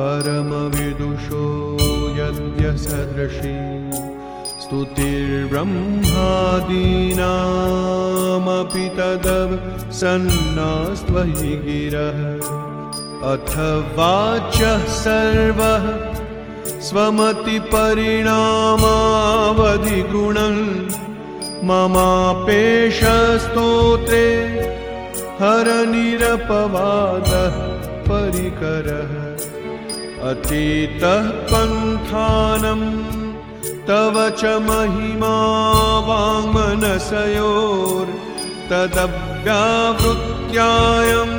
परमविदुषो यद्य सदृशी स्तुतिर्ब्रह्मादीनामपि तदवसन्नास्त्वयि गिरः अथ वाच्यः सर्वः स्वमतिपरिणामावधिगुणन् ममापेशस्तोत्रे हरनिरपवादः परिकरः अतीतः पन्थानं तव च महिमा वाङ्मनसयोर्तदव्यावृत्यायं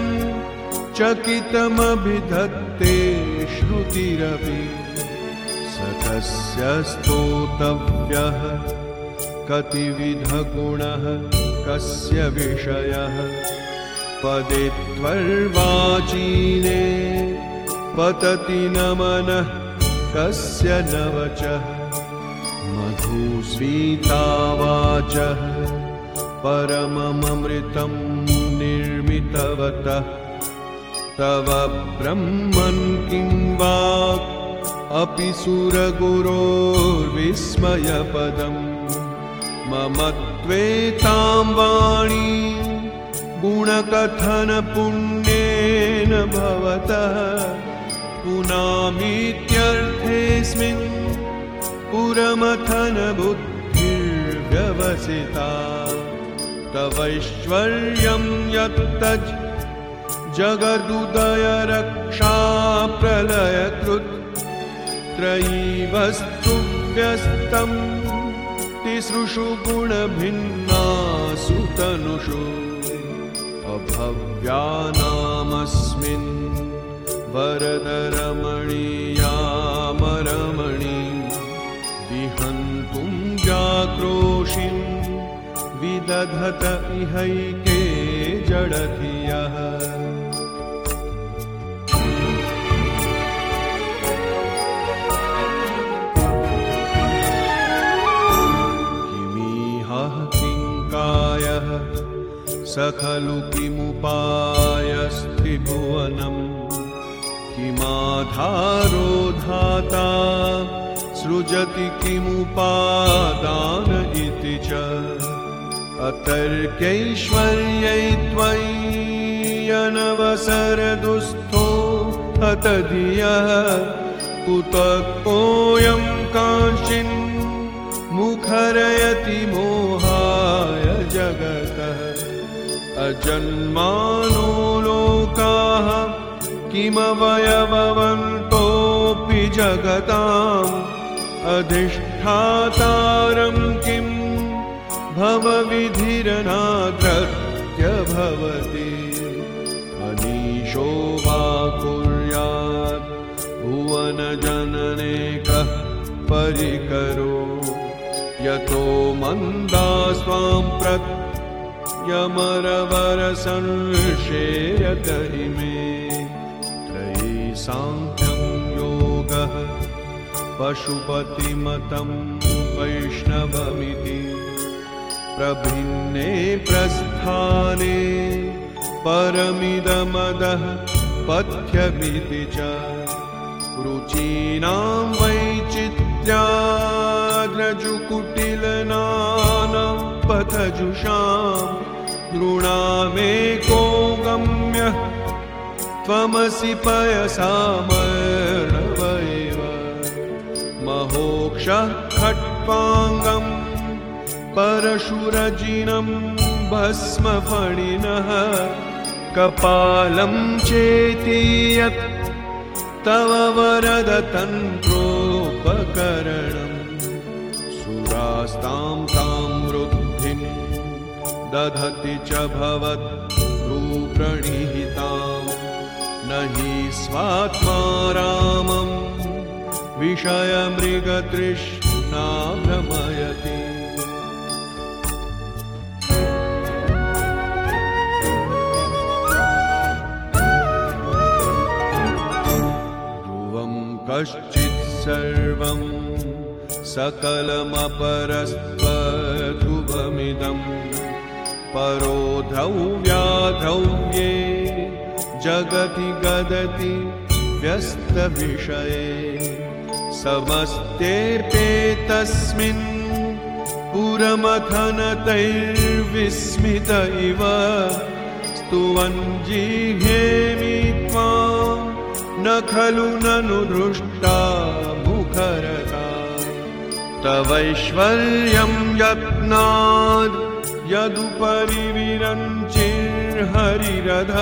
चकितमभिधत्ते श्रुतिरपि स कस्य स्तोतव्यः कतिविधगुणः कस्य विषयः पदे त्वर्वाचीने पतति न मनः कस्य न वचः मधुस्मितावाचः परममृतं निर्मितवतः तव ब्रह्मन् किं वाक् अपि सुरगुरोर्विस्मयपदम् मम त्वेतां वाणी गुणकथनपुण्येन भवतः पुनामीत्यर्थेऽस्मिन् पुरमथनबुद्धिर्व्यवसिता तवैश्वर्यं यत्तज् जगदुदयरक्षा प्रलयकृत् त्रयीवस्तुव्यस्तम् तिसृषु गुणभिन्नासु तनुषु अभव्यानामस्मिन् वरदरमणीयामरमणीं विहन्तुं व्याक्रोशिं विदधत इहैके जडधियः स खलु किमुपायस्त्रिभुवनं किमाधारो धाता सृजति किमुपादान इति च अतर्क्यैश्वर्यै त्वय्यनवसरदुःस्थो हतधियः कुतकोऽयं कांश्चिन् मुखरयति मोहाय जगतः अजन्मानो लोकाः किमवयववन्तोऽपि जगताम् अधिष्ठातारं किं भवविधिरनादृत्य भवति अनीशो वा कुर्यात् भुवनजननेकः परिकरो यतो मन्दास्त्वां प्रत्यमरवरसंशेरत इमे त्रयी सांख्यं योगः पशुपतिमतं वैष्णवमिति प्रभिन्ने प्रस्थाने परमिदमदः पथ्यमिति च रुचीनां वैचित्र्याद्रजुकुटिलनानां पथजुषां नृणामेको गम्यः त्वमसि पयसामर्णव एव महोक्षः खट्वाङ्गं परशुरजिनं भस्मफणिनः कपालं चेति यत् तव वरदतन्त्रोपकरणम् सुरास्तां तां वृद्धिं दधति च भवद्रूप्रणिहितां न हि स्वात्मा रामं विषयमृगतृष्णा भ्रमयति कश्चित् सर्वं सकलमपरस्त्वध्रुवमिदं परोधव्याधव्ये जगति गदति व्यस्तविषये समस्तेऽर्पे तस्मिन् पुरमथनतैर्विस्मित इव स्तुवञ्जिह्येमि त्वां न खलु ननु दृष्टा मुखरता तवैश्वर्यं यत्नाद् यदुपरि विरञ्चिर्हरिरधः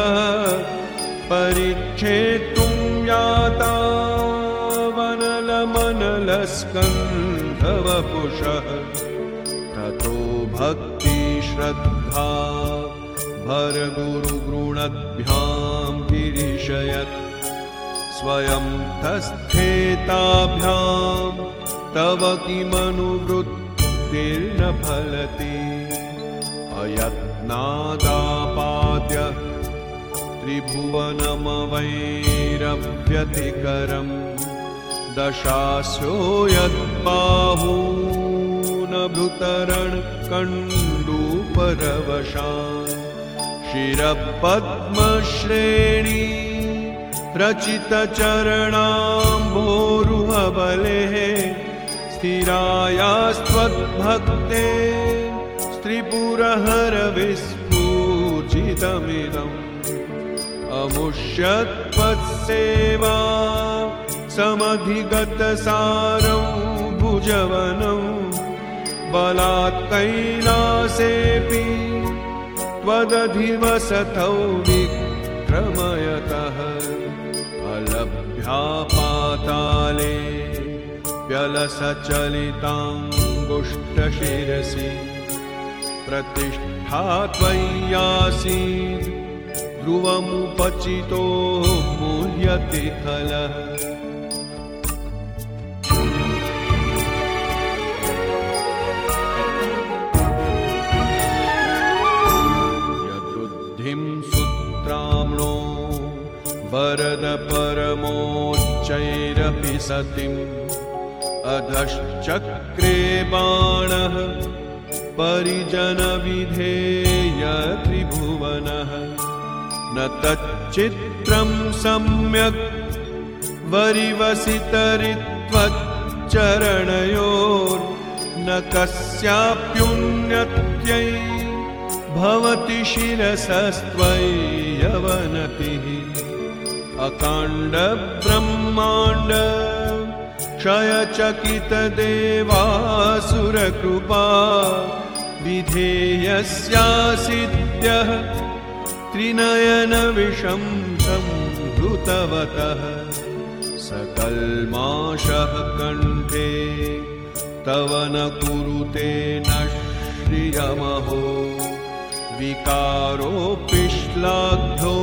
परिच्छेत्तुं याता वनलमनलस्कन्धवपुषः ततो भक्तिश्रद्धा भरगुरुगृणद्भ्यां गिरिशयत् स्वयं तस्थेताभ्यां तव किमनुवृत्तिर्न फलति अयत्नादापाद्य त्रिभुवनमवैरव्यतिकरम् दशास्यो यद्बाहूनभृतरणकण्डूपरवशान् शिरपद्मश्रेणी रचितचरणाम्भोरुहबलेः स्थिरायास्त्वद्भक्ते स्त्रिपुरहरविस्फूजितमिदम् अमुष्यत्वत्सेवा समधिगतसारं भुजवनं बलात् कैलासेऽपि त्वदधिवसतौ विक्रमयतः अलभ्या पाताले व्यलसचलिताङ्गुष्ठशिरसि प्रतिष्ठा त्वय्यासीत् ध्रुवमुपचितो मुह्यति खलः यद्बुद्धिं सुत्राम्णो वरद परमोच्चैरपि सतिम् अधश्चक्रे बाणः परिजनविधेय त्रिभुवनः न तच्चित्रं सम्यक् वरिवसितरित्वच्चरणयोर्न कस्याप्युन्नत्यै भवति शिरसस्त्वय्यवनतिः अकाण्ड ब्रह्माण्ड क्षयचकितदेवासुरकृपा विधेयस्यासिद्यः त्रिनयनविषं संहृतवतः सकल्माषः कण्ठे तव न कुरुते न श्रियमहो विकारोऽपि श्लाघ्यो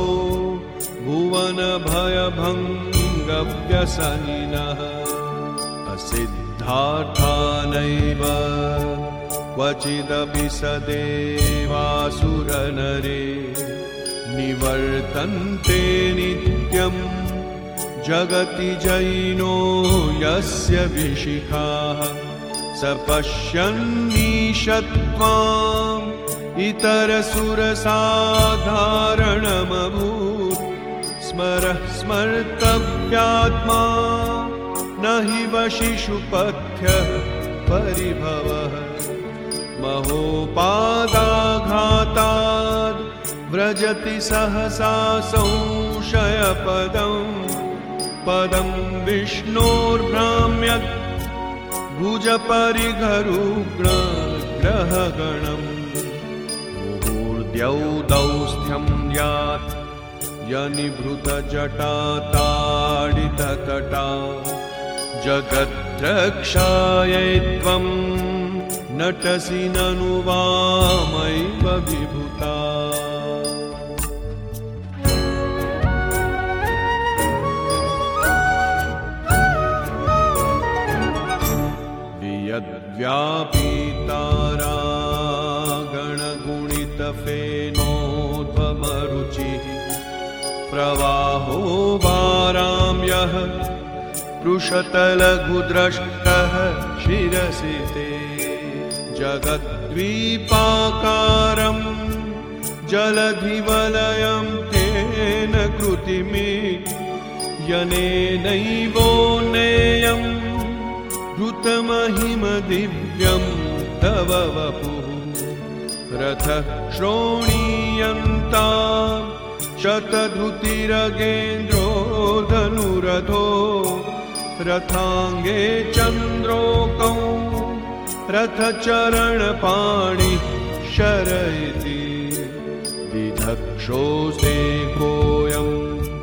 भुवनभयभङ्गव्यसनिनः असिद्धार्थानैव क्वचिदपि सदेवासुरनरे निवर्तन्ते नित्यं जगति जैनो यस्य विशिखाः स पश्यन्नीशत्वाम् इतरसुरसाधारणमभूत् स्मरः स्मर्तव्यात्मा न हि वशिषुपथ्यः परिभवः महोपादाघाताद् व्रजति सहसा संशयपदम् पदं विष्णोर्भ्राम्यत् भुजपरिघरुग्णग्रहगणम् मुहूर्द्यौदौस्थ्यं यात् यनिभृतजटाताडिततटा जगद्रक्षायै त्वं नटसि ननु वामैव विभूता वियद्व्यापीतारागणगुणितफेनोध्वमरुचिः प्रवाहो वाराम्यः पृषतलघुद्रष्टः शिरसि ते जगद्वीपाकारं जलधिवलयं तेन कृतिमि यनेनैवोन्नेयं धृतमहिमदिव्यं तव वपुः रथः श्रोणीयन्तां शतधृतिरगेन्द्रो धनुरथो रथाङ्गे चन्द्रोकौ रथचरणपाणिः शर इति दिधक्षोस्ते कोऽयं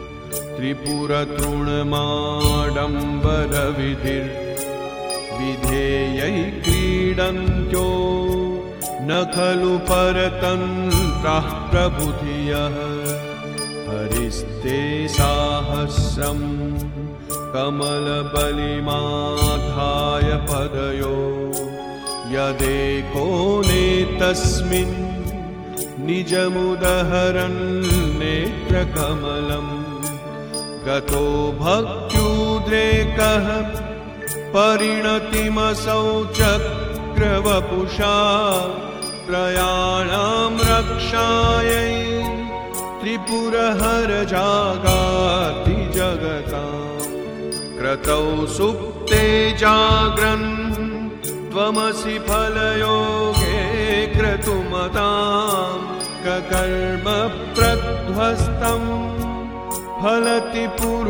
त्रिपुरतृणमाडम्बरविधिर्विधेयै क्रीडन्त्यो न खलु परतन्त्राः प्रभुधियः हरिस्ते साहस्रं कमलबलिमाधाय पदयो यदेको नेतस्मिन् निजमुदहरन् नेत्रकमलं गतो भक्त्युद्रेकः परिणतिमसौ चक्रवपुषा प्रयाणां रक्षायै त्रिपुरहरजागाति जगताम् क्रतौ सुप्ते जाग्रन् त्वमसि फलयोगे क्रतुमतां ककर्म प्रध्वस्तं फलति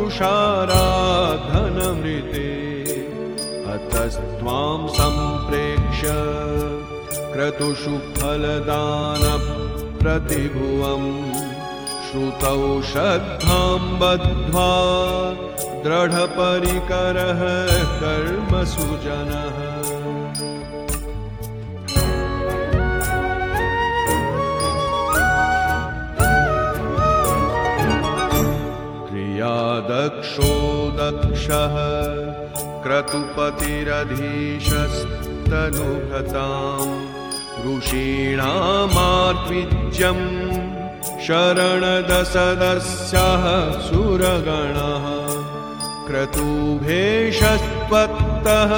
पुरुषाराधनमृते अतस्त्वां सम्प्रेक्ष्य क्रतुषु फलदानप्रतिभुवं श्रुतौ श्रद्धां बद्ध्वा दृढपरिकरः कर्मसुजनः क्रियादक्षो दक्षः क्रतुपतिरधीशस्तनुभृतां ऋषीणामार्त्विज्यं शरणदशदस्यः सुरगणः क्रतुभेषस्त्वत्तः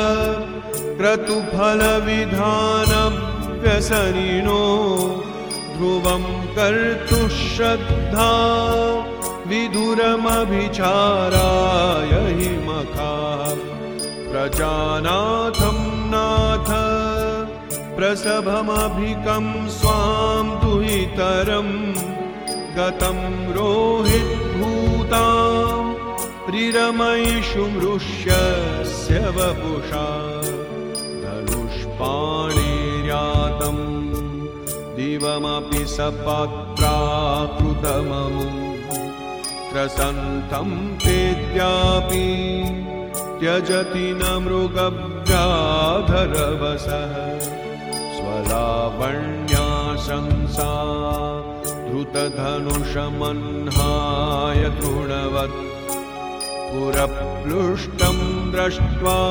क्रतुफलविधानव्यसनिनो ध्रुवं कर्तुश्रद्धा विधुरमभिचाराय हि मखाः प्रजानाथं नाथ प्रसभमभिकं स्वां दुहितरं गतं रोहितभूतां प्रिरमयिषु मृष्यस्य वपुषा धनुष्पाणिर्यातं दिवमपि सपात्राकृतममुं त्रसन्तं तेद्यापि त्यजति न मृगव्याधरवसः स्वलावण्याशंसा धृतधनुषमह्नाय तृणवत् पुरप्लुष्टं दृष्ट्वा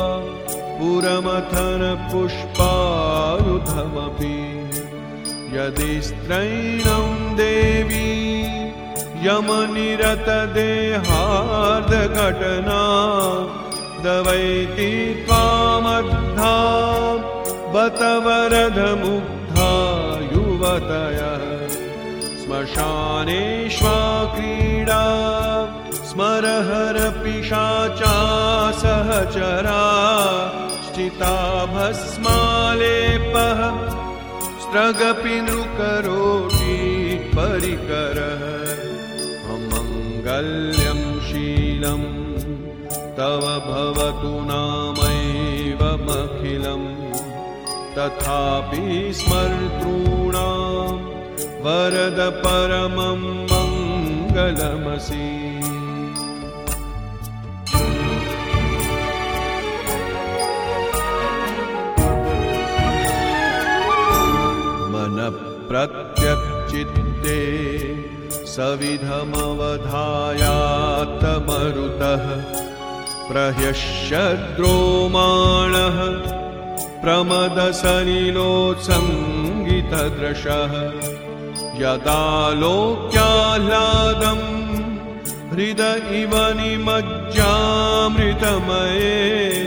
पुरमथनपुष्पायुधमपि यदि स्त्रैणं देवी यमनिरतदेहार्धघटना दवैति त्वामद्धा बत वरदमुग्धा युवतयः श्मशानेष्वा क्रीडा स्मरहरपिशाचा सहचरा श्चिता भस्मालेपः स्त्रगपिनृकरोति परिकरः अमङ्गल्यं शीलं तव भवतु नामैवमखिलं तथापि स्मर्तॄणां वरद परमं मङ्गलमसि प्रत्यक्चित्ते सविधमवधायात्तमरुतः प्रह्यश्यद्रोमाणः प्रमदसलिलोत्सङ्गितदृशः यदा लोक्याह्लादं हृदय इव निमज्जामृतमये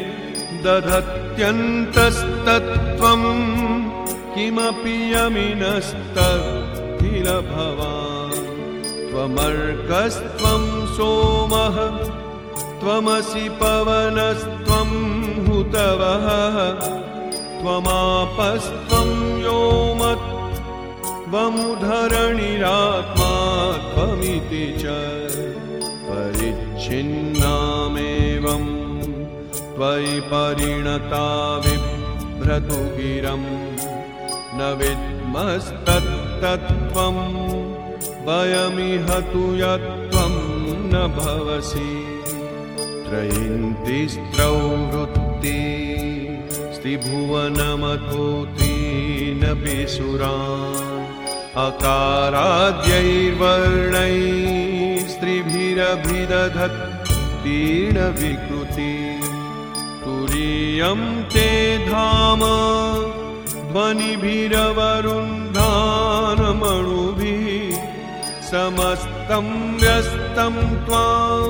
दधत्यन्तस्तत्त्वं किमपि यमिनस्तत् किल भवान् त्वमर्कस्त्वं सोमः त्वमसि पवनस्त्वं हुतवः त्वमापस्त्वं व्योमत्वमुधरणिरात्मा त्वमिति च परिच्छिन्नामेवं त्वयि परिणता बिभ्रतु गिरं न विद्मस्तत्तत्त्वं वयमिह तु यत्त्वं न भवसि त्रयन्तिस्त्रौ वृत्ति स्त्रिभुवनमथो त्रीनपि सुरान् अकाराद्यैर्वर्णैस्त्रिभिरभिदधत्तीर्ण विकृति तुरीयं ते धाम ध्वनिभिरवरुन्धानमणुभिः समस्तं व्यस्तं त्वां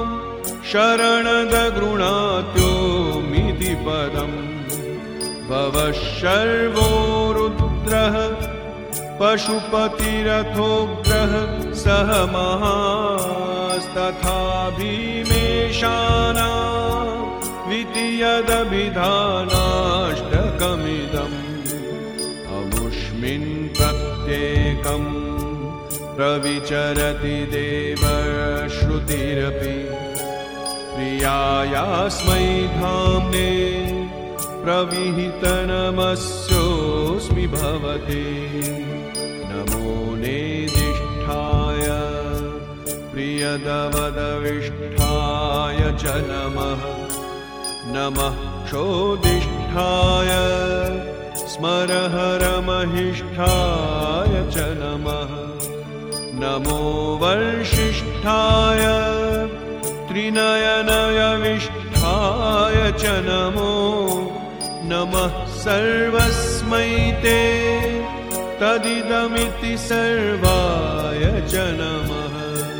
शरणदगृणात्योमिति पदम् भवः शर्वो रुद्रः पशुपतिरथोग्रः सह महास्तथा भीमेशाना द्वितीयदभिधानाष्टकमिदम् अमुष्मिन् प्रत्येकं प्रविचरति देवश्रुतिरपि प्रियायास्मै धाम्ने प्रविहितनमस्योऽस्मि भवते नमो नेदिष्ठाय प्रियदवदविष्ठाय च नमः नमः क्षोदिष्ठाय स्मरहरमहिष्ठाय च नमः नमो वर्षिष्ठाय त्रिनयनयविष्ठाय च नमो नमः सर्वस्मै ते तदिदमिति सर्वाय च नमः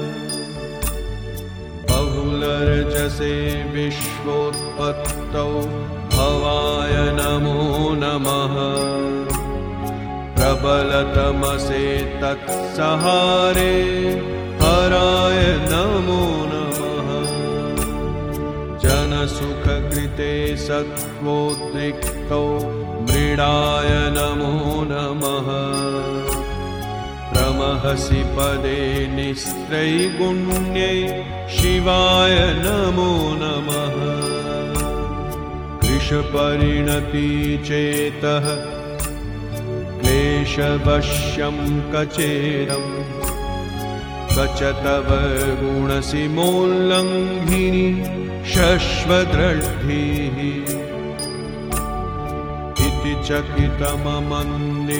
बहुलरजसे विश्वोत्पत्तौ भवाय नमो नमः प्रबलतमसे तत्सहारे हराय नमो नमः जनसुखकृते सत्त्वोद्रिक्तौ मृडाय नमो नमः प्रमहसि पदे निस्त्रैगुण्ये शिवाय नमो नमः कृशपरिणति चेतः क्लेशवश्यं कचेरम् कच तव गुणसिमोल्लङ्घिनी शश्वद्रष्टिः इति चकितममन्ये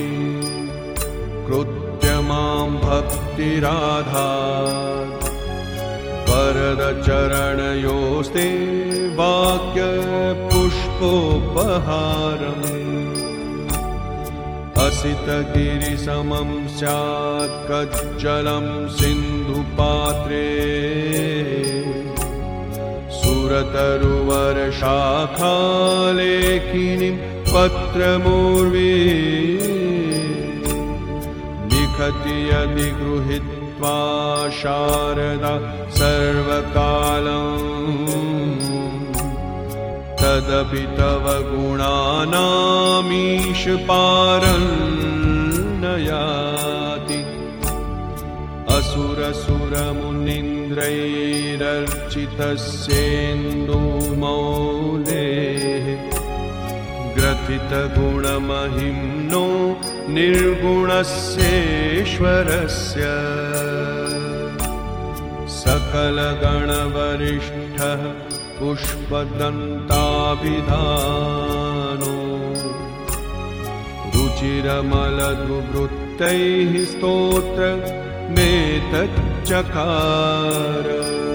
कृत्य मां भक्तिराधात् वरदचरणयोस्ते वाक्यपुष्पोपहारम् असितगिरिसमं स्यात् कज्जलं सिन्धुपात्रे सुरतरुवरशाखालेखिनीं पत्रमूर्वी लिखति यदि गृहीत्वा शारदा सर्वकालम् तदपि तव गुणानामीश पारं न याति असुरसुरमुनीन्द्रैरर्चितस्येन्दुमौलेः ग्रथितगुणमहिम्नो निर्गुणस्येश्वरस्य सकलगणवरिष्ठः पुष्पदन्ताभिधानो रुचिरमलदुवृत्तैः स्तोत्रमेतच्चकार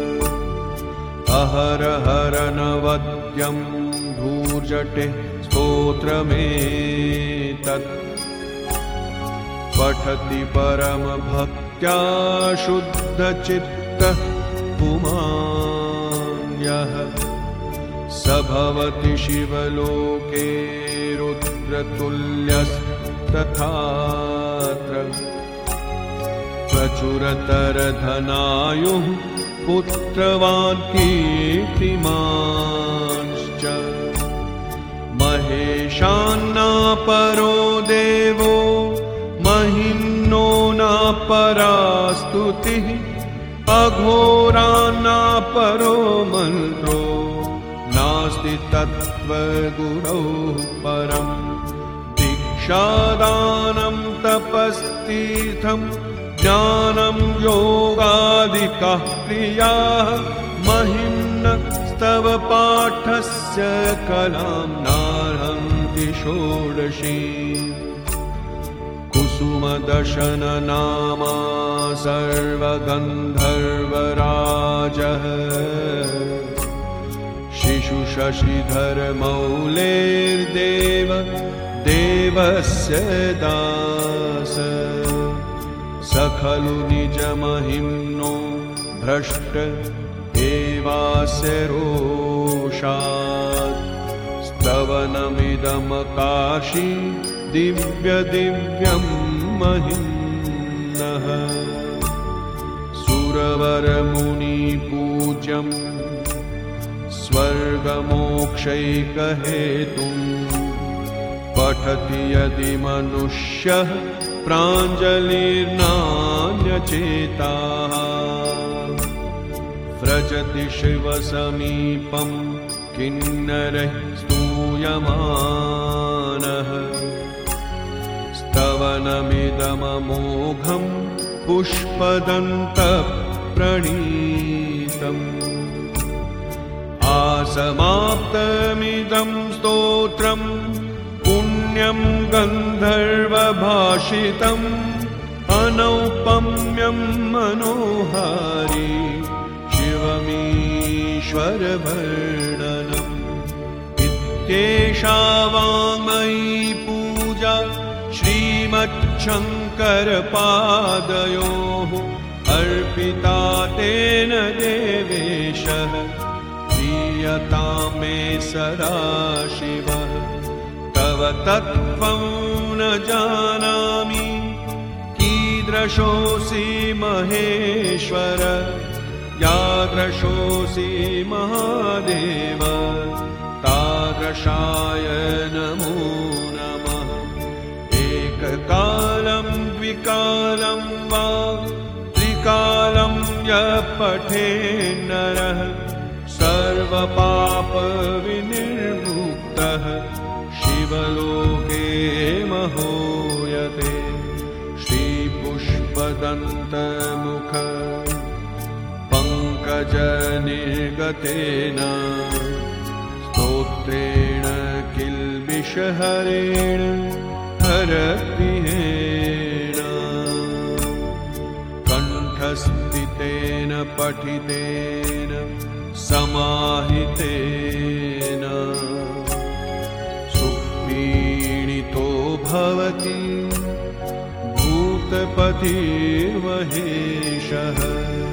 अहरहर नवद्यं धूर्जटे स्तोत्रमेतत् पठति परमभक्त्या शुद्धचित्तः पुमान्यः स भवति शिवलोके रुद्रतुल्यस्तथात्र प्रचुरतरधनायुः पुत्रवान् कीर्तिमांश्च महेशान्नापरो देवो महिम्नो नापरा स्तुतिः अघोरान्नापरो मन्त्रो नास्ति तत्त्वगुरौ परम् दीक्षादानं तपस्तीर्थं ज्ञानं योगादिकाः क्रियाः महिम्नस्तव पाठस्य कलां नार्हन्ति षोडशी कुसुमदशननामा सर्वगन्धर्वराजः शिशुशशिधरमौलेर्देव देवस्य दास स खलु निजमहिम्नो भ्रष्ट एवास्य रोषात् स्तवनमिदमकाशी दिव्यं महिम्नः सुरवरमुनिपूज्यम् स्वर्गमोक्षैकहेतुम् पठति यदि मनुष्यः प्राञ्जलिर्नान्यचेताः व्रजति शिवसमीपं किन्नरैः स्तूयमानः स्तवनमिदममोघं पुष्पदन्तप्रणीतम् आसमाप्तमिदं स्तोत्रम् पुण्यं गन्धर्वभाषितम् अनौपम्यं मनोहारी शिवमीश्वरवर्णनम् इत्येषा वाङ्मयी पूजा श्रीमच्छङ्करपादयोः अर्पिता तेन देवेशः प्रीयतां मे सदा शिवः तव तत्त्वं न जानामि कीदृशोऽसि महेश्वर यादृशोऽसि महादेव तादृशाय नमो नमः एककालं द्विकालं वा त्रिकालं यः पठेन्नरः सर्वपापविनिर्मुक्तः शिवलोके महोयते श्रीपुष्पदन्तमुख पङ्कजनिर्गतेन स्तोत्रेण किल्बिषहरेण हरप्रियेण कण्ठस्थितेन पठितेन समाहितेन सुपीडितो भवति भूतपतिर्महेशः